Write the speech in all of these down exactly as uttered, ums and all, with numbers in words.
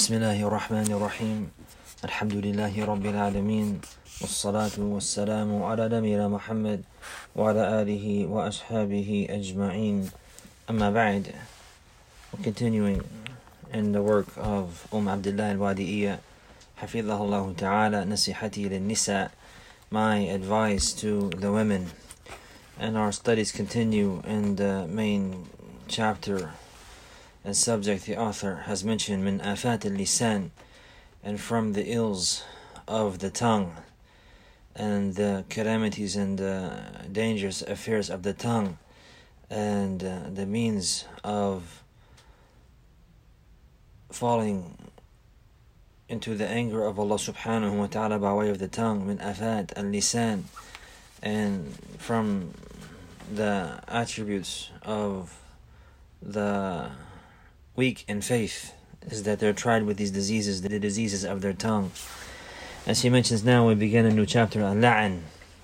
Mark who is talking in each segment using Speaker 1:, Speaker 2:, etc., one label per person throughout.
Speaker 1: بسم الله الرحمن الرحيم الحمد لله رب العالمين والصلاة والسلام على نبينا محمد وعلى آله وأصحابه أجمعين أما بعد. We're continuing in the work of Umm Abdullah al-Wadi'iyya حفظها الله تعالى نصيحتي للنساء, my advice to the women, and our studies continue in the main chapter and subject the author has mentioned min afat al-lisan, and from the ills of the tongue and the calamities and the dangerous affairs of the tongue and uh, the means of falling into the anger of Allah subhanahu wa ta'ala by way of the tongue, min afat al-lisan, and from the attributes of the weak in faith is that they're tried with these diseases, the diseases of their tongue. As he mentions now, we begin a new chapter, al-la'an.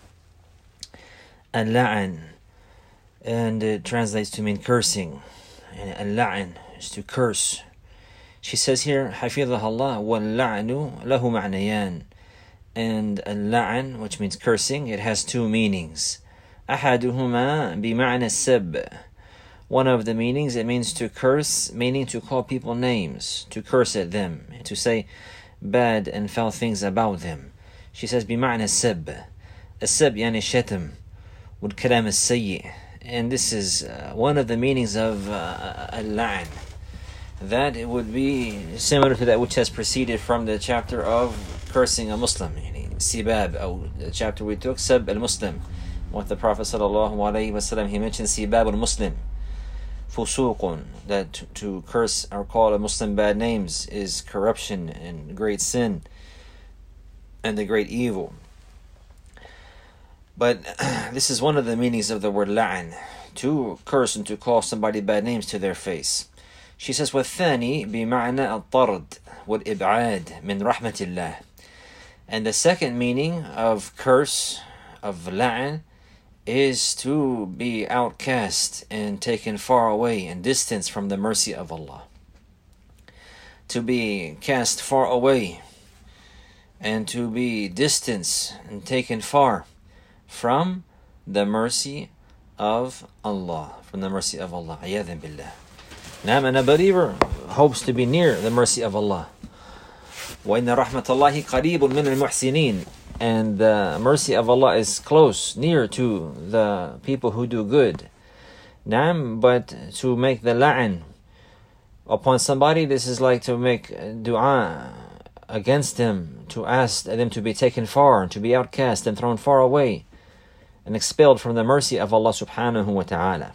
Speaker 1: Al-la'an, and it translates to mean cursing. And al-la'an is to curse. She says here, حفظها الله وَاللَّعْنُ لَهُ مَعْنَيَانِ. And al-la'an, which means cursing, it has two meanings. أحدهما بمعنى السب. One of the meanings, it means to curse, meaning to call people names, to curse at them, to say bad and foul things about them. She says, بمعنى السب. السب يعني الشتم والكلام السيء. And this is uh, one of the meanings of uh, al-la'an. That it would be similar to that which has preceded from the chapter of cursing a Muslim. Sibab, or the chapter we took, Sab al-Muslim. What the Prophet sallallahu alaihi wasallam, he mentioned Sibab al-Muslim. Fusuqun, that to, to curse or call a Muslim bad names is corruption and great sin and the great evil. But this is one of the meanings of the word la'an, to curse and to call somebody bad names to their face. She says, وَالثَّانِي بِمَعْنَى الطَّرْد وَالْإِبْعَادِ مِنْ رَحْمَةِ اللَّهِ. And the second meaning of curse, of la'an, is to be outcast and taken far away and distance from the mercy of Allah. To be cast far away and to be distanced and taken far from the mercy of Allah. From the mercy of Allah. A'yadhan billah. Now, and a believer hopes to be near the mercy of Allah. وَإِنَّ رَحْمَةَ اللَّهِ قَرِيبٌ مِنَ الْمُحْسِنِينَ. And the mercy of Allah is close, near to the people who do good. Naam, but to make the la'an upon somebody, this is like to make dua against them, to ask them to be taken far, to be outcast and thrown far away and expelled from the mercy of Allah subhanahu wa ta'ala.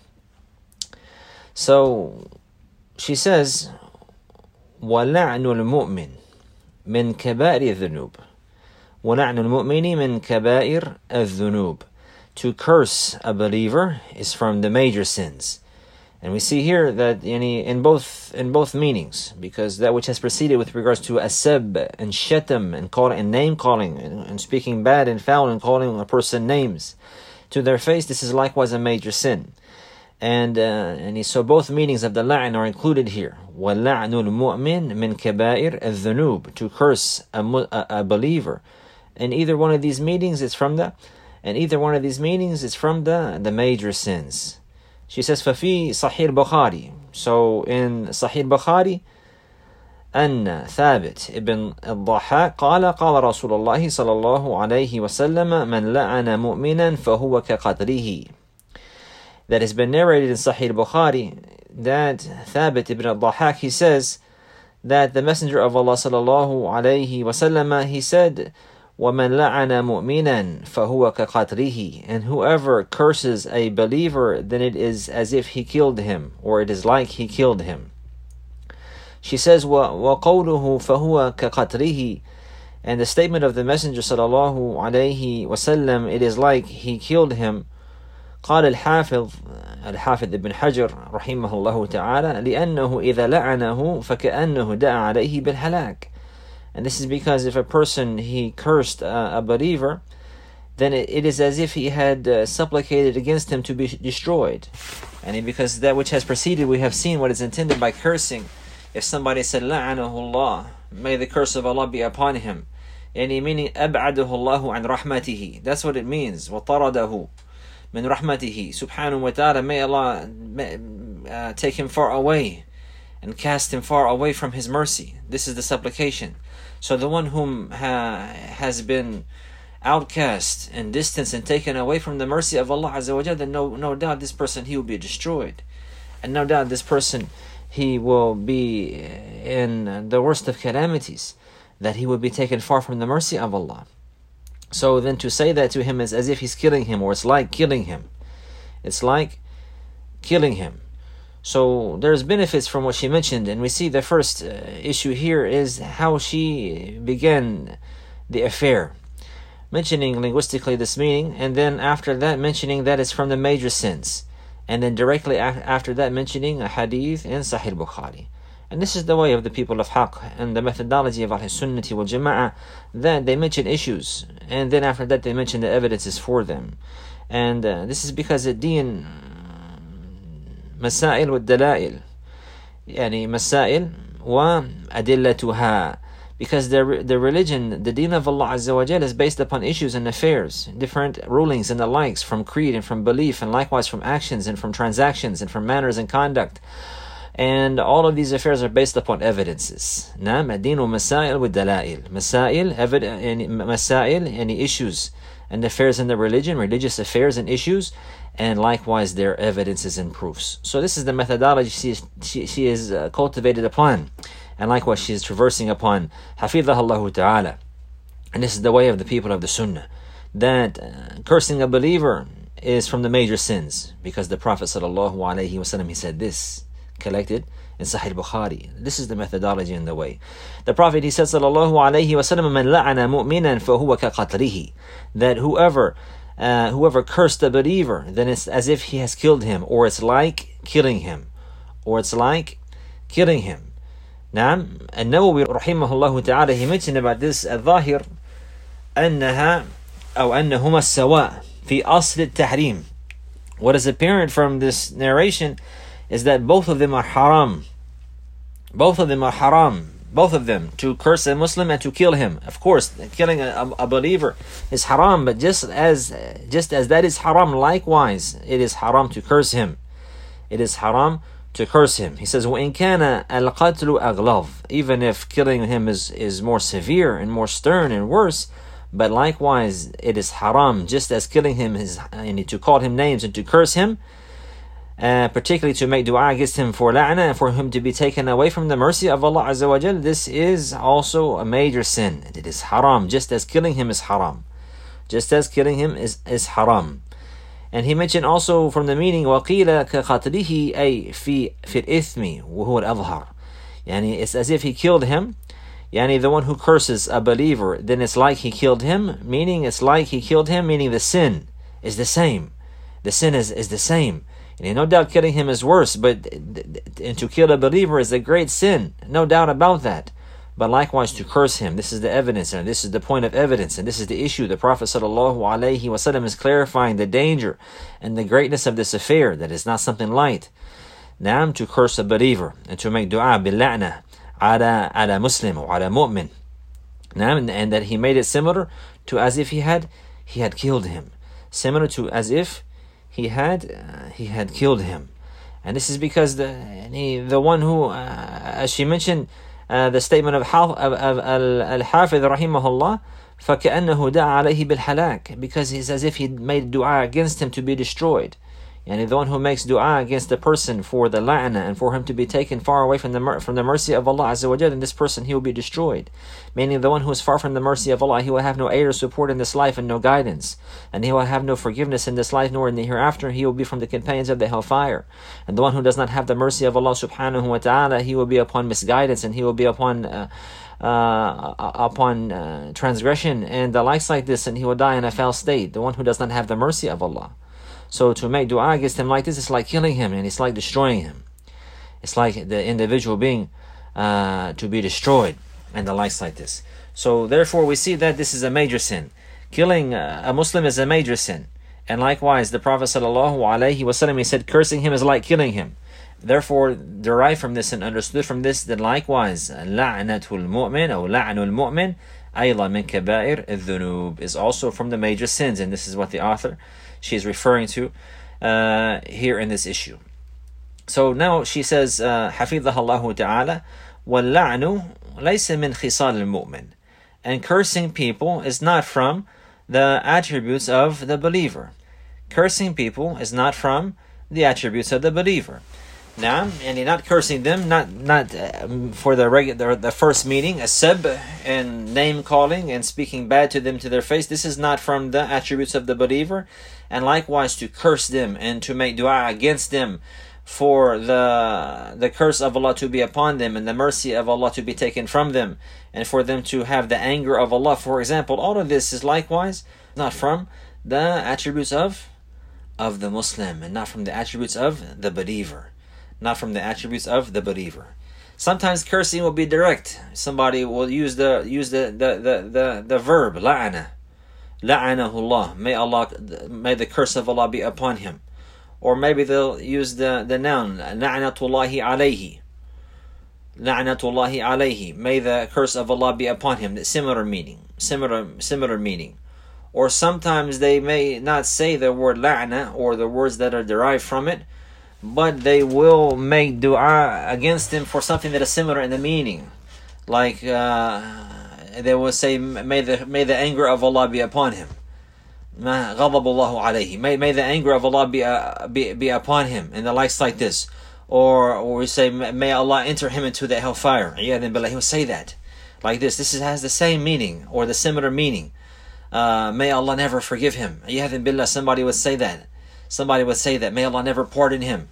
Speaker 1: So she says, وَلَعْنُ الْمُؤْمِنِ مِنْ كَبَائِرِ الذُّنُوبِ. وَلَعْنُ الْمُؤْمِنِ مِنْ كَبَائِرِ الذُّنُوبِ. To curse a believer is from the major sins. And we see here that in both in both meanings, because that which has preceded with regards to asab and shatam and calling and name calling and, and speaking bad and foul and calling a person names to their face, this is likewise a major sin. And uh, and so both meanings of the la'an are included here. وَلَعْنُ الْمُؤْمِنِ مِنْ كَبَائِرِ الذُّنُوبِ. To curse a, a, a believer. And either one of these meanings is from the, and either one of these meanings is from the, the major sins. She says, فَفِي صَحِيحِ البخاري. So in Sahih Bukhari, أن ثابت ابن الضحاك قال قال رسول الله صلى الله عليه وسلم من لعن مؤمنا فهو كقتله. That has been narrated in Sahih Bukhari that Thabit ibn al-Dhahak, he says that the Messenger of Allah sallallahu alayhi wasallam, he said, وَمَنْ لَعَنَ مُؤْمِنًا فَهُوَ كَقَتْلِهِ. And whoever curses a believer, then it is as if he killed him, or it is like he killed him. She says, وَقَوْلُهُ فَهُوَ كَقَتْلِهِ. And the statement of the Messenger sallallahu alayhi wasallam, it is like he killed him. قال الحافظ الحافظ ابن حجر رحمه الله تعالى لأنه إذا لعنه فكأنه دعا عليه بالهلاك. And this is because if a person, he cursed a, a believer, then it, it is as if he had uh, supplicated against him to be destroyed. And because that which has preceded, we have seen what is intended by cursing if somebody said لعنه الله, may the curse of Allah be upon him, يعني meaning أبعده الله عن رحمته, that's what it means. وطرده من رحمته سبحانه وتعالى, may Allah uh, take him far away and cast him far away from his mercy. This is the supplication. So the one whom ha, has been outcast and distanced and taken away from the mercy of Allah Azza wa Jalla, then no, no doubt this person, he will be destroyed. And no doubt this person, he will be in the worst of calamities, that he will be taken far from the mercy of Allah. So then to say that to him is as if he's killing him, or it's like killing him. It's like killing him. So there's benefits from what she mentioned, and we see the first uh, issue here is how she began the affair, mentioning linguistically this meaning, and then after that mentioning that it's from the major sins, and then directly after that mentioning a hadith in Sahih Bukhari. And this is the way of the people of Haqq and the methodology of Ahl Sunnati wal Jama'ah, that they mention issues and then after that they mention the evidences for them. And uh, this is because الدين مسائل والدلائل, يعني مسائل وأدلتها, because the the religion, the deen of Allah Azza wa Jalla, is based upon issues and affairs, different rulings and the likes, from creed and from belief, and likewise from actions and from transactions and from manners and conduct. And all of these affairs are based upon evidences. نعم الدين مسائل والدلائل, مسائل يعني مسائل يعني issues and affairs in the religion, religious affairs and issues, and likewise their evidences and proofs. So this is the methodology she is, she, she is uh, cultivated upon, and likewise she is traversing upon. حفظها الله تعالى. And this is the way of the people of the Sunnah, that uh, cursing a believer is from the major sins, because the Prophet sallallahu alaihi wasallam, he said this, collected in Sahih Bukhari. This is the methodology and the way. The Prophet, he said sallallahu alaihi wasallam, "Man la'ana mu'minan fahuwa kaqatlihi," that whoever uh, whoever cursed a believer, then it's as if he has killed him, or it's like killing him, or it's like killing him. نعم النووي رحمه الله تعالى, he mentioned about this الظاهر أنها أو أنهما السواء في أصل التحريم. What is apparent from this narration is that both of them are haram. Both of them are haram. Both of them, to curse a Muslim and to kill him. Of course, killing a, a believer is haram, but just as just as that is haram, likewise, it is haram to curse him. It is haram to curse him. He says, وَإِنْ كَانَ الْقَتْلُ أَغْلَظ, even if killing him is, is more severe and more stern and worse, but likewise, it is haram, just as killing him is, and to call him names and to curse him, Uh, particularly to make dua against him for la'na and for him to be taken away from the mercy of Allah Azza wa Jal. This is also a major sin. It is haram, just as killing him is haram. Just as killing him is, is haram. And he mentioned also from the meaning, وَقِيلَ كَقَتْلِهِ أي في في الإثم وهو الأظهر. Yani it's as if he killed him. Yani the one who curses a believer, then it's like he killed him, meaning it's like he killed him, meaning the sin is the same. The sin is, is the same. And no doubt killing him is worse, but and to kill a believer is a great sin, no doubt about that. But likewise to curse him, this is the evidence, and this is the point of evidence, and this is the issue. The Prophet sallallahu alaihi wasallam is clarifying the danger and the greatness of this affair, that is not something light. Naam, to curse a believer and to make dua bil-la'na ala ala muslim or ala mu'min. Naam, and that he made it similar to as if he had he had killed him, similar to as if he had uh, he had killed him. And this is because the he, the one who, uh, as she mentioned, uh, the statement of, of, of Al-Hafidh rahimahullah, فَكَأَنَّهُ دَعَ عَلَيْهِ بِالْحَلَاكِ, because he's as if he made dua against him to be destroyed. And the one who makes dua against the person for the la'na and for him to be taken far away from the from the mercy of Allah Azza wa Jalla, then this person, he will be destroyed. Meaning the one who is far from the mercy of Allah, he will have no aid or support in this life and no guidance. And he will have no forgiveness in this life nor in the hereafter. He will be from the companions of the hellfire. And the one who does not have the mercy of Allah subhanahu wa ta'ala, he will be upon misguidance, and he will be upon uh, uh, upon uh, transgression and the likes like this, and he will die in a foul state. The one who does not have the mercy of Allah. So to make dua against him like this, it's like killing him, and it's like destroying him. It's like the individual being uh, to be destroyed, and the likes like this. So therefore we see that this is a major sin. Killing a Muslim is a major sin. And likewise the Prophet sallallahu alaihi wasallam, he said cursing him is like killing him. Therefore, derived from this and understood from this that likewise لعنة المؤمن أو لعن المؤمن أيضا من كبائر الذنوب is also from the major sins, and this is what the author she is referring to uh, here in this issue. So now she says uh, حفظها الله تعالى واللعن ليس من خصال المؤمن, and cursing people is not from the attributes of the believer. Cursing people is not from the attributes of the believer. Now, and you're not cursing them, not not um, for the regular the first meaning, a sab and name calling and speaking bad to them to their face. This is not from the attributes of the believer, and likewise to curse them and to make dua against them for the the curse of Allah to be upon them and the mercy of Allah to be taken from them, and for them to have the anger of Allah, for example. All of this is likewise not from the attributes of of the Muslim, and not from the attributes of the believer. Not from the attributes of the believer. Sometimes cursing will be direct. Somebody will use the use the the the the, the verb la'ana, la'anahu Allah. May Allah, may the curse of Allah be upon him. Or maybe they'll use the the noun la'natullahi alayhi, la'natullahi alayhi. May the curse of Allah be upon him. Similar meaning, similar similar meaning. Or sometimes they may not say the word la'na or the words that are derived from it, but they will make dua against him for something that is similar in the meaning. Like uh, they will say, may the may the anger of Allah be upon him. غضب الله عليه. May, may the anger of Allah be, uh, be, be upon him, and the likes like this. Or, or we say, may Allah enter him into the hellfire. Yeah, then he will say that. Like this. This is, has the same meaning, or the similar meaning. Uh, may Allah never forgive him. Yeah, then billah, somebody would say that. Somebody would say that. May Allah never pardon him.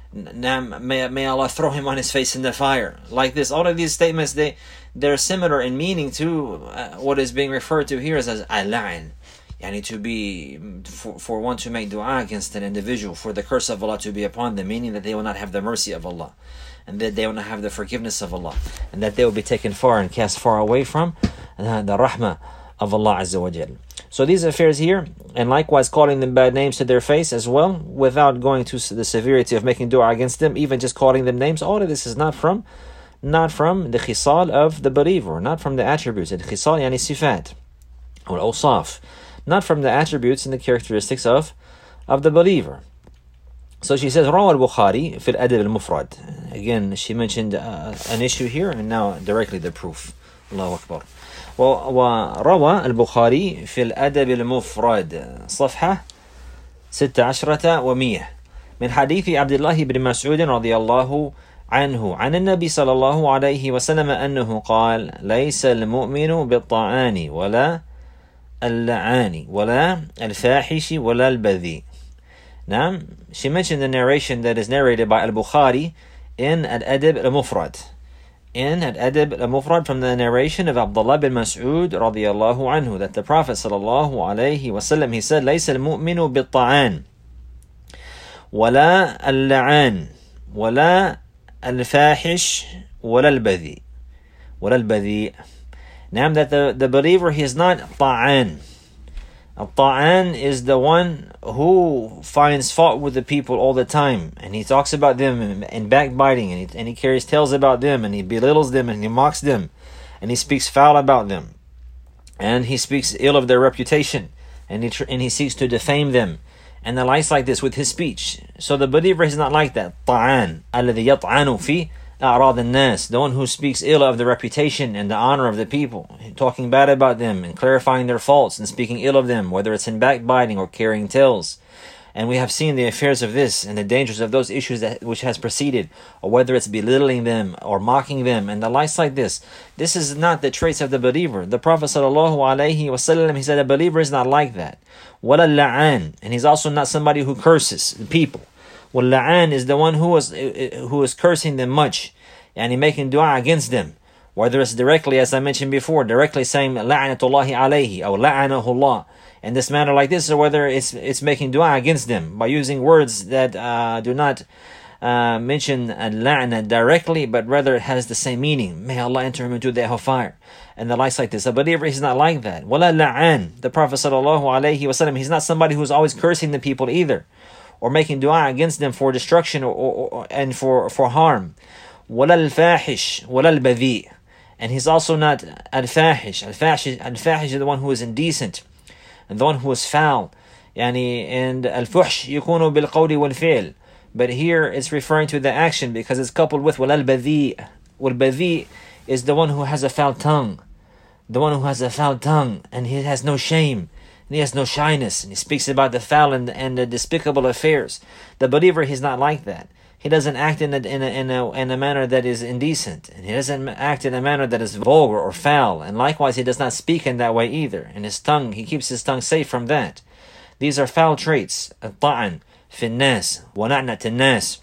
Speaker 1: May, may Allah throw him on his face in the fire. Like this. All of these statements, they, they're similar in meaning to uh, what is being referred to here as al-la'an. Yani to be, for, for one to make dua against an individual, for the curse of Allah to be upon them, meaning that they will not have the mercy of Allah, and that they will not have the forgiveness of Allah, and that they will be taken far and cast far away from uh, the rahmah of Allah Azza wa Jal. So these affairs here, and likewise calling them bad names to their face as well, without going to the severity of making dua against them, even just calling them names, all of this is not from not from the khisal of the believer, not from the attributes. And khisal yani sifat, or awsaf, not from the attributes and the characteristics of, of the believer. So she says, روى البخاري في الأدب المفرد. Again, she mentioned uh, an issue here, and now directly the proof. Allahu Akbar. وروى البخاري في الأدب المفرد صفحة ستة عشرة ومية من حديث عبد الله بن مسعود رضي الله عنه عن النبي صلى الله عليه وسلم أنه قال ليس المؤمن بالطعان ولا اللعان ولا الفاحش ولا البذيء. Now, she mentioned the narration that is narrated by Al-Bukhari in Al-Adab Al-Mufrad. In Al-Adab Al-Mufrad, from the narration of Abdullah bin Mas'ud radiyallahu anhu, that the Prophet sallallahu alayhi wasallam, he said, ليس المؤمن بالطعان ولا اللعان ولا الفاحش ولا البذيء ولا البذيء. Now that the, the believer, he is not ta'an. A ta'an is the one who finds fault with the people all the time, and he talks about them and, and backbiting, and he, and he carries tales about them, and he belittles them, and he mocks them, and he speaks foul about them, and he speaks ill of their reputation, and he tr- and he seeks to defame them, and the likes like this with his speech. So the believer is not like that. Ta'an alladhi yat'anu fi a'rad an-nas, the one who speaks ill of the reputation and the honor of the people, talking bad about them and clarifying their faults and speaking ill of them, whether it's in backbiting or carrying tales. And we have seen the affairs of this and the dangers of those issues that which has preceded, or whether it's belittling them or mocking them and the likes like this. This is not the traits of the believer. The Prophet sallallahu alaihi wasallam, he said a believer is not like that. Wala la'an, and he's also not somebody who curses the people. Well, la'an is the one who is who is cursing them much, and he making dua against them, whether it's directly, as I mentioned before, directly saying la'natullahi alayhi or la'anahu Allah in this manner like this, or whether it's it's making dua against them by using words that uh, do not uh, mention la'na directly, but rather it has the same meaning. May Allah enter him into the hellfire, and the likes like this. A believer is not like that. Wala la'an. The Prophet sallallahu alaihi wasallam, he's not somebody who's always cursing the people either, or making dua against them for destruction or, or, or and for, for harm. وَلَا الْفَاحِشِ وَلَا الْبَذِيء. And he's also not al-fahish. Al-fahish, al-fahish is the one who is indecent, and the one who is foul. Yani, and al-fuhsh يكون بالقول والفعل. But here it's referring to the action because it's coupled with وَلَا الْبَذِيء. وَالْبَذِيء is the one who has a foul tongue. The one who has a foul tongue, and he has no shame, and he has no shyness, and he speaks about the foul and, and the despicable affairs. The believer, he's not like that. He doesn't act in a, in, a, in, a, in a manner that is indecent, and he doesn't act in a manner that is vulgar or foul, and likewise he does not speak in that way either. And his tongue, he keeps his tongue safe from that. These are foul traits. الطعن في الناس ولعنة الناس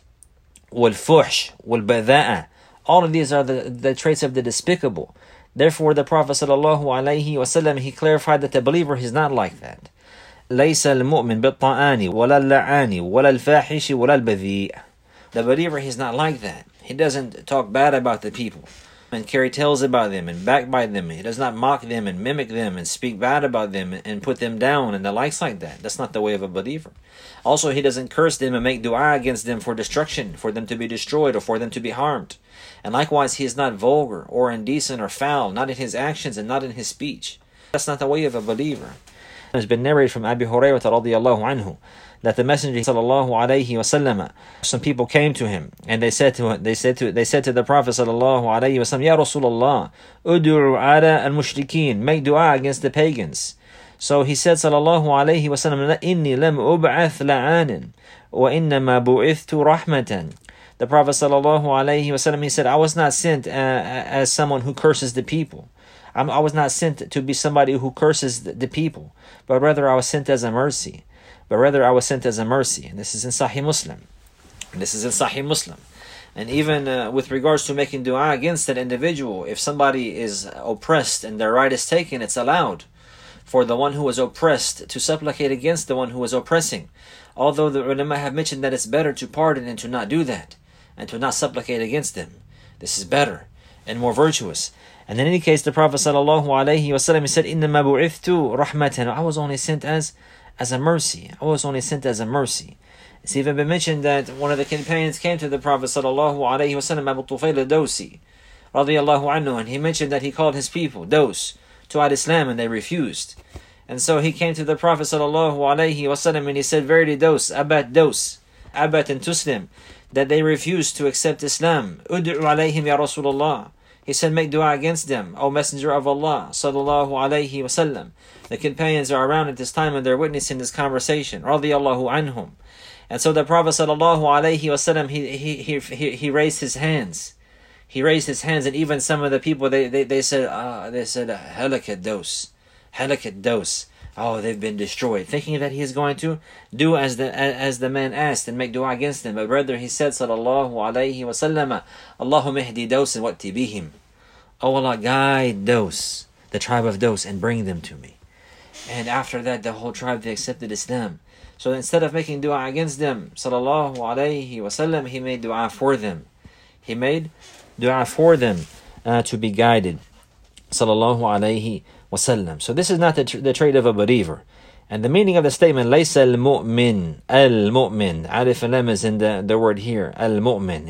Speaker 1: والفحش والبذاءة. All of these are the, the traits of the despicable. Therefore, the Prophet sallallahu alaihi wasallam, he clarified that the believer is not like that. ليس المؤمن بالطعان ولا اللعان ولا الفاحش ولا البذيء. The believer, he's not like that. He doesn't talk bad about the people and carry tales about them and backbite them. He does not mock them and mimic them and speak bad about them and put them down and the likes like that. That's not the way of a believer. Also, he doesn't curse them and make dua against them for destruction, for them to be destroyed or for them to be harmed. And likewise, he is not vulgar or indecent or foul, not in his actions and not in his speech. That's not the way of a believer. It has been narrated from Abi Hurairah radiallahu anhu that the Messenger sallallahu alaihi wasallam, some people came to him and they said to they said to they said to the Prophet sallallahu alaihi wasallam, Ya Rasulullah, ud'u ala al-mushrikeen, make dua against the pagans. So he said sallallahu alaihi wasallam, inni lam ub'ath la'anan wa innama bu'ithtu rahmatan. The Prophet sallallahu alaihi wasallam, he said, I was not sent uh, as someone who curses the people. I'm, I was not sent to be somebody who curses the, the people, but rather I was sent as a mercy. But rather I was sent as a mercy. And this is in Sahih Muslim. And this is in Sahih Muslim. And even uh, with regards to making dua against that individual, if somebody is oppressed and their right is taken, it's allowed for the one who is oppressed to supplicate against the one who is oppressing. Although the ulama have mentioned that it's better to pardon and to not do that, and to not supplicate against them. This is better and more virtuous. And in any case, the Prophet sallallahu alaihi wasallam, he said, إِنَّمَا بُعِثْتُ رَحْمَةً. I was only sent as as a mercy. I was only sent as a mercy. It's even been mentioned that one of the companions came to the Prophet sallallahu alaihi wasallam, Abu Tufail al-Dawsi, radiyallahu anhu, and he mentioned that he called his people, Daws, to Al-Islam, and they refused. And so he came to the Prophet sallallahu alaihi wasallam and he said, Verily Daws, Abat Daws, Abat and Tuslim, that they refused to accept Islam. Ud'u alayhim ya Rasulullah. He said, make dua against them, O Messenger of Allah sallallahu alaihi wasallam. The companions are around at this time and they're witnessing this conversation, radiyallahu anhum. And so the Prophet sallallahu alaihi wasallam, he, he, he, he, he raised his hands. He raised his hands, and even some of the people, they, they, they said, ah, they said, halakat dos, halakat dos. Oh, they've been destroyed, thinking that he is going to do as the as the man asked and make dua against them. But rather he said, sallallahu alaihi wasallam, Allahumma ihdi Daws wa ati bihim. Oh Allah, guide Daws, the tribe of Daws, and bring them to me. And after that, the whole tribe, they accepted Islam. So instead of making dua against them, sallallahu alaihi wasallam, he made dua for them. He made dua for them uh, to be guided, sallallahu alaihi wasallam. So this is not the, tr- the trait of a believer. And the meaning of the statement, ليس المؤمن المؤمن, alif and lam is in the, the word here, المؤمن,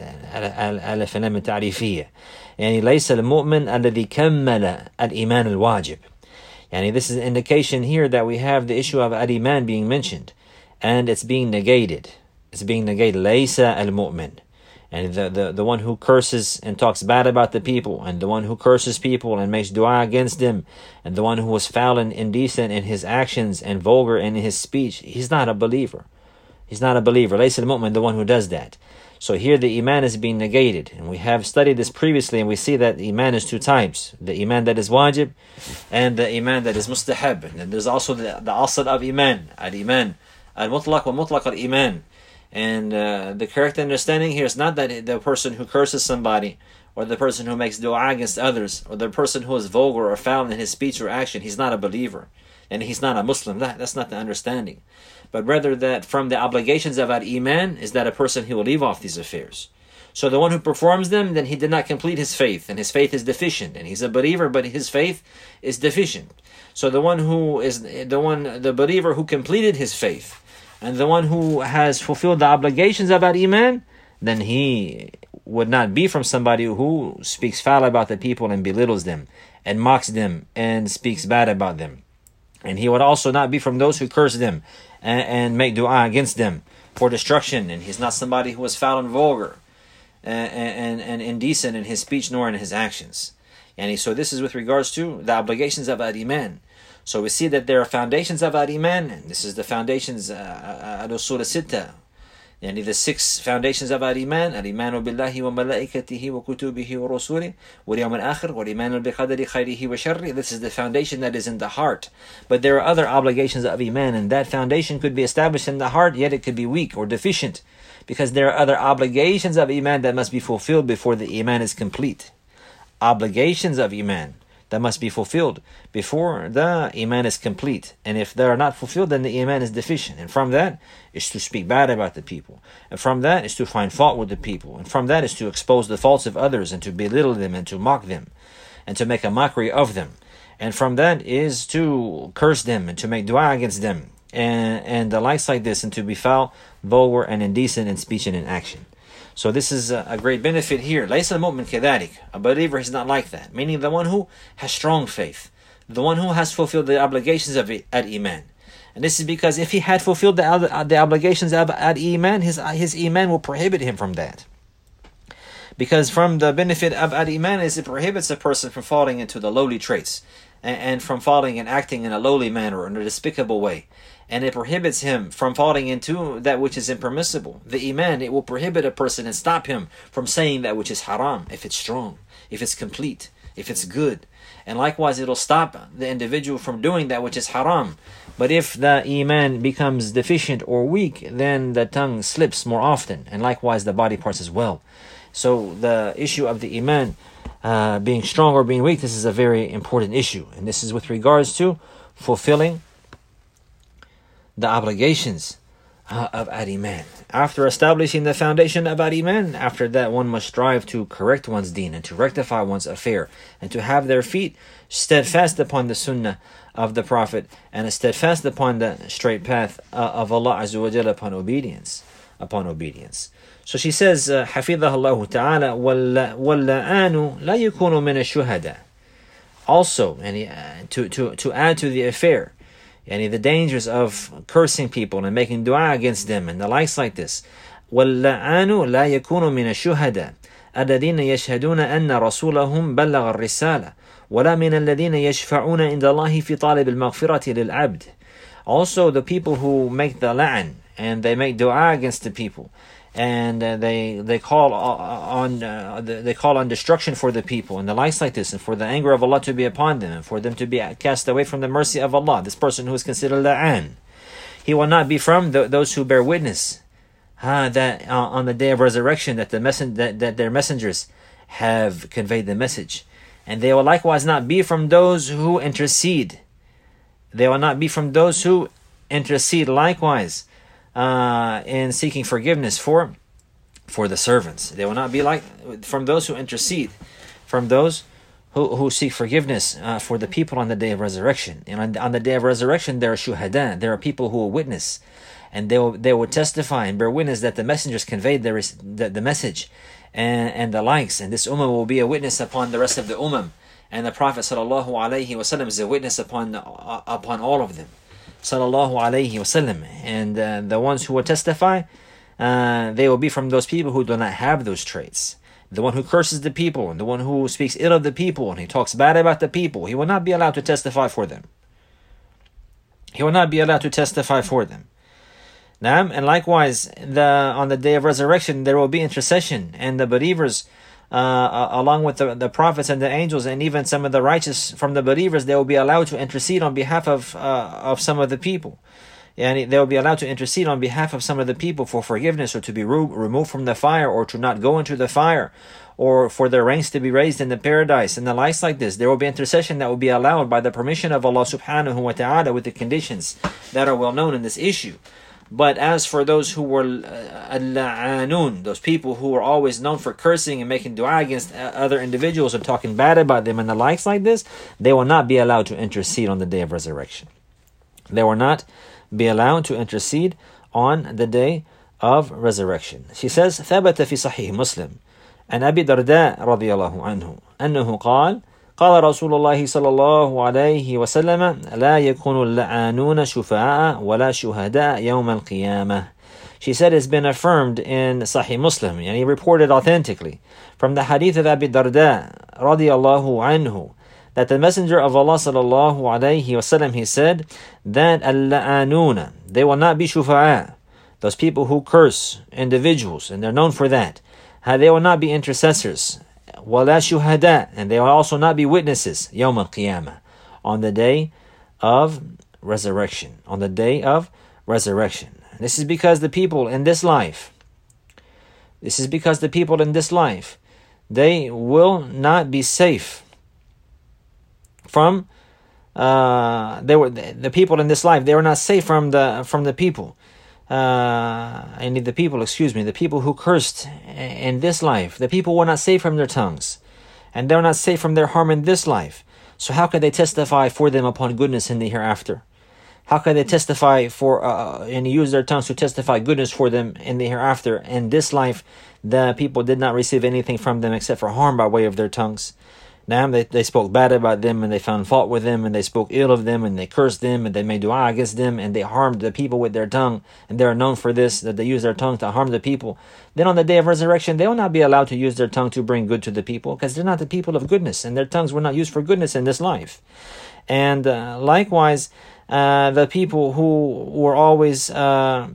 Speaker 1: alif and lam تعريفية. يعني ليس المؤمن الذي كمل الإيمان الواجب. Yani this is an indication here that we have the issue of al-iman being mentioned, and it's being negated. It's being negated. ليس المؤمن. And the, the, the one who curses and talks bad about the people, and the one who curses people and makes dua against them, and the one who is foul and indecent in his actions and vulgar in his speech, he's not a believer. He's not a believer. ليس المؤمن, the one who does that. So here the iman is being negated. And we have studied this previously, and we see that iman is two types. The iman that is wajib, and the iman that is mustahab. And there's also the, the asl of iman, al-iman, al-mutlaq wa mutlaq al-iman. And uh, the correct understanding here is not that the person who curses somebody, or the person who makes dua against others, or the person who is vulgar or foul in his speech or action, he's not a believer, and he's not a Muslim. That, that's not the understanding. But rather that from the obligations of our iman is that a person, he will leave off these affairs. So the one who performs them, then he did not complete his faith, and his faith is deficient, and he's a believer, but his faith is deficient. So the one who is the one, the believer who completed his faith, And the one who has fulfilled the obligations about Iman, then he would not be from somebody who speaks foul about the people and belittles them and mocks them and speaks bad about them. And he would also not be from those who curse them and, and make dua against them for destruction. And he's not somebody who is foul and vulgar and, and, and indecent in his speech nor in his actions. And so this is with regards to the obligations of Al-Iman. So we see that there are foundations of Al-Iman, and this is the foundations, Al-Usul Sitta, and the six foundations of Al-Iman: Al-Imanu billahi wa malaikatihi wa kutubihi wa rasuli wa yawm al-akhir wa al-imanu biqadari khayrihi wa sharri. This is the foundation that is in the heart. But there are other obligations of Iman, and that foundation could be established in the heart, yet it could be weak or deficient, because there are other obligations of Iman that must be fulfilled before the Iman is complete. Obligations of Iman that must be fulfilled before the Iman is complete. And if they are not fulfilled, then the Iman is deficient. And from that is to speak bad about the people. And from that is to find fault with the people. And from that is to expose the faults of others and to belittle them and to mock them and to make a mockery of them. And from that is to curse them and to make dua against them and, and the likes like this, and to be foul, vulgar, and indecent in speech and in action. So this is a, a great benefit here. لَيْسَ الْمُؤْمِنْ كَذَلِكَ. A believer is not like that. Meaning the one who has strong faith. The one who has fulfilled the obligations of Al-Iman. And this is because if he had fulfilled the, the obligations of Al-Iman, his, his Iman will prohibit him from that. Because from the benefit of Al-Iman is it prohibits a person from falling into the lowly traits. And, and from falling and acting in a lowly manner or in a despicable way. And it prohibits him from falling into that which is impermissible. The Iman, it will prohibit a person and stop him from saying that which is haram, if it's strong, if it's complete, if it's good. And likewise, it'll stop the individual from doing that which is haram. But if the Iman becomes deficient or weak, then the tongue slips more often, and likewise the body parts as well. So the issue of the Iman uh, being strong or being weak, this is a very important issue. And this is with regards to fulfilling the obligations uh, of Al-Iman. After establishing the foundation of Al-Iman, after that one must strive to correct one's deen and to rectify one's affair and to have their feet steadfast upon the sunnah of the Prophet and steadfast upon the straight path uh, of Allah Azza wa Jalla upon obedience. Upon obedience. So she says, uh, حفظها الله تعالى واللآن لا يكون من الشهداء. Also, and uh, to, to, to add to the affair, and the dangers of cursing people and making dua against them and the likes like this. وَاللَّعَانُ لَا يَكُونُ مِنَ الشُّهَدَى الَّذِينَ يَشْهَدُونَ أَنَّ رَسُولَهُمْ بَلَّغَ الرِّسَالَةَ وَلَا مِنَ الَّذِينَ يَشْفَعُونَ عِنْدَ اللَّهِ فِي طَالِبِ الْمَغْفِرَةِ لِلْعَبْدِ. Also the people who make the la'an and they make dua against the people. And uh, they they call on uh, they call on destruction for the people and the likes like this, and for the anger of Allah to be upon them, and for them to be cast away from the mercy of Allah. This person who is considered la'an, he will not be from the, those who bear witness uh, that uh, on the day of resurrection that the messen- that, that their messengers have conveyed the message, and they will likewise not be from those who intercede. They will not be from those who intercede likewise. Uh, in seeking forgiveness for for the servants. They will not be like from those who intercede, from those who, who seek forgiveness uh, for the people on the day of resurrection. And on, on the day of resurrection, there are shuhada, there are people who will witness, and they will they will testify and bear witness that the messengers conveyed the, the, the message and, and the likes. And this ummah will be a witness upon the rest of the ummah. And the Prophet sallallahu alaihi wasallam is a witness upon uh, upon all of them. Sallallahu alayhi wasallam. And uh, the ones who will testify, uh, they will be from those people who do not have those traits. The one who curses the people, and the one who speaks ill of the people, and he talks bad about the people, he will not be allowed to testify for them. He will not be allowed to testify for them. Now, and likewise, the on the day of resurrection, there will be intercession, and the believers, Uh, along with the, the prophets and the angels, and even some of the righteous from the believers, they will be allowed to intercede on behalf of uh, of some of the people. And they will be allowed to intercede on behalf of some of the people for forgiveness, or to be re- removed from the fire, or to not go into the fire, or for their ranks to be raised in the paradise, and the likes like this. There will be intercession that will be allowed by the permission of Allah subhanahu wa ta'ala, with the conditions that are well known in this issue. But as for those who were al-la'anun, those people who were always known for cursing and making dua against other individuals and talking bad about them and the likes like this, they will not be allowed to intercede on the day of resurrection. They will not be allowed to intercede on the day of resurrection. She says, ثبت في صحيح مسلم عن أبي درداء رضي الله عنه أنه قال قال رسول الله صلى الله عليه وسلم لا يكون اللعانون شفعاء ولا شهداء يوم القيامة. She said it's been affirmed in Sahih Muslim, and he reported authentically from the hadith of Abi Darda radiyallahu anhu that the Messenger of Allah sallallahu alayhi wasallam, he said that al-la'anuna, they will not be shufa'a, those people who curse individuals, and they're known for that. They will not be intercessors, wala shuhada, and they will also not be witnesses, yawm al-qiyamah, on the day of resurrection, on the day of resurrection. This is because the people in this life, this is because the people in this life, they will not be safe from, uh, they were the people in this life, they were not safe from the from the people, uh, and the people, excuse me, the people who cursed in this life, the people were not safe from their tongues, and they were not safe from their harm in this life. So how could they testify for them upon goodness in the hereafter? How can they testify for, uh, and use their tongues to testify goodness for them in the hereafter? In this life, the people did not receive anything from them except for harm by way of their tongues. Now, they, they spoke bad about them, and they found fault with them, and they spoke ill of them, and they cursed them, and they made dua against them, and they harmed the people with their tongue, and they are known for this, that they use their tongue to harm the people. Then on the day of resurrection, they will not be allowed to use their tongue to bring good to the people, because they're not the people of goodness, and their tongues were not used for goodness in this life. And uh, likewise, Uh, the people who were always uh,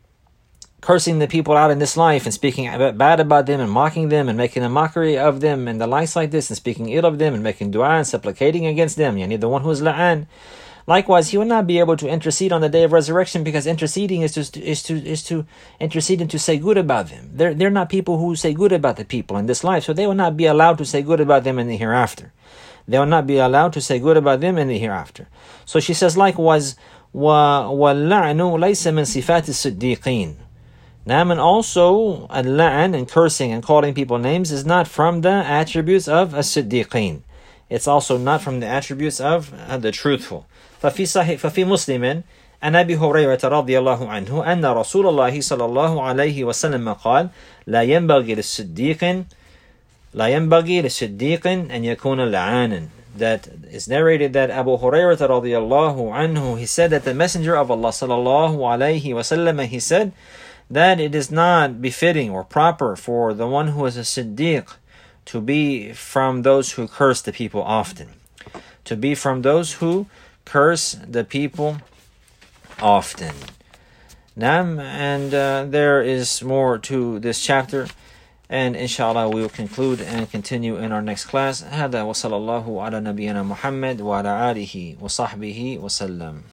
Speaker 1: cursing the people out in this life and speaking bad about them and mocking them and making a mockery of them and the likes like this, and speaking ill of them and making dua and supplicating against them, yani the one who is la'an, likewise he will not be able to intercede on the day of resurrection, because interceding is to is to is to intercede and to say good about them. They're they're not people who say good about the people in this life, so they will not be allowed to say good about them in the hereafter. They will not be allowed to say good about them in the hereafter. So she says, likewise, وَاللَّعْنُ لَيْسَ مِنْ صِفَاتِ الصِّدِّيقِينَ. Now, and also, al-la'an, and cursing and calling people names, is not from the attributes of as-siddiqeen. It's also not from the attributes of uh, the truthful. ففي صحيح ففي مسلم عن أبي هريرة رضي الله عنه أن رسول الله صلى الله عليه وسلم قال لا ينبغي للصديق لا ينبغي للصديق أن يكون لعانا. That is narrated that Abu Hurairah radiallahu anhu, he said that the Messenger of Allah sallallahu alayhi wasallam, he said that it is not befitting or proper for the one who is a siddiq to be from those who curse the people often, to be from those who curse the people often. Naam, and uh, there is more to this chapter. And inshallah we will conclude and continue in our next class. هذا وصلى الله على نبينا محمد وعلى آله وصحبه وسلم.